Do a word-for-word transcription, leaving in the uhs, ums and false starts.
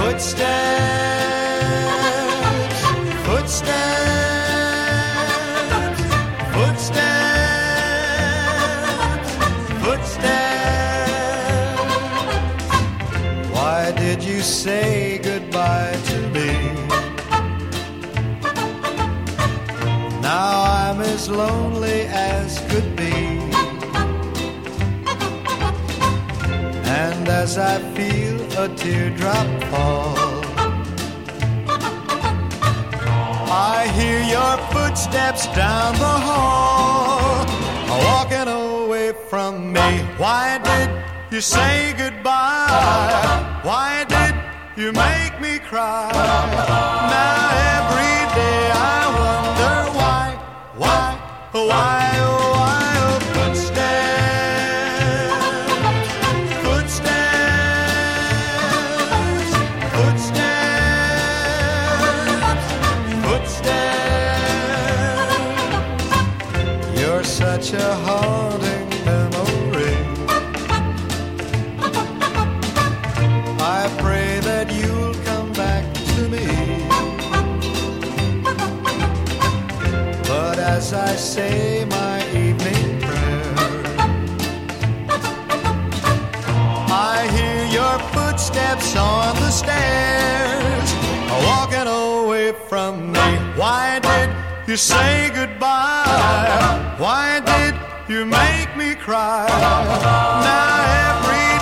Footsteps, footsteps, footsteps, footsteps. Why did you say goodbye to me? Now I'm as lonely as could be. And as I feel a teardrop fall, I hear your footsteps down the hall, walking away from me. Why did you say goodbye? Why did you make me cry? Now every day I wonder why, why, why, why, oh, footsteps, footsteps, footsteps, footsteps. You're such a haunting memory. I pray that you'll come back to me. But as I say my evening prayer, I hear your footsteps on the stairs, walking away from me. Why did you say goodbye? Why did you make me cry? Now every